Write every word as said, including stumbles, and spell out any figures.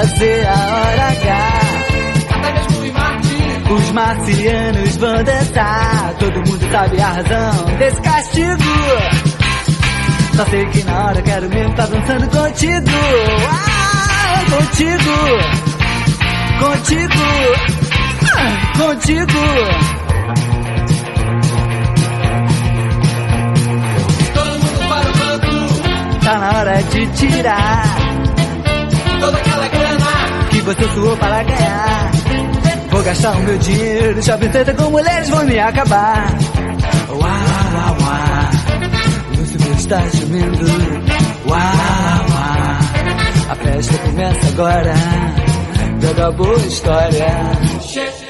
fazer a hora H. Até mesmo em Marte os marcianos vão dançar. Todo mundo sabe a razão desse castigo. Só sei que na hora quero mesmo estar dançando contigo. Ah, contigo, contigo, ah, contigo. Todo mundo para o banco, tá na hora de tirar toda aquela grana que você suou para ganhar. Vou gastar o meu dinheiro, shopping center com mulheres vão me acabar. Uau, uau, uau, Lúcifer está gemendo. Uau, uau, a festa começa agora. Toda boa história.